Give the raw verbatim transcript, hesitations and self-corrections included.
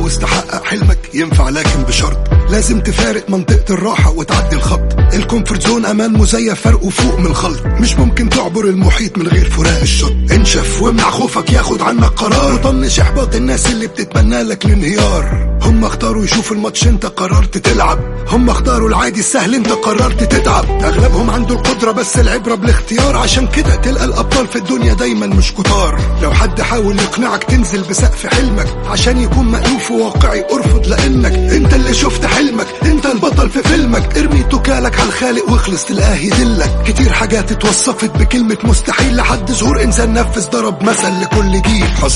عاوز تحقق حلمك ينفع، لكن بشرط لازم تفارق منطقة الراحة وتعدي الخط. الكومفورت زون امان مزيف فرقه فوق من الخلط، مش ممكن تعبر المحيط من غير فراق الشط. انشف وامنع خوفك ياخد عنك قرار، وطنش احباط الناس اللي بتتمنى لك الانهيار. هم اختاروا يشوفوا الماتش انت قررت تلعب، هم اختاروا العادي السهل انت قررت تتعب. اغلبهم عنده القدرة بس العبرة بالاختيار، عشان كده تلقى الابطال في الدنيا دايما مش كتار. لو حد حاول يقنعك تنزل بسقف حلمك عشان يكون مألوف وواقعي ارفض، لانك انت اللي شفت حلمك، انت البطل في فيلمك. ارمي توكالك على الخالق واخلص تلقاه يدلك. كتير حاجات اتوصفت بكلمة مستحيل لحد ظهور انسان نفذ ضرب مثل لكل جيل.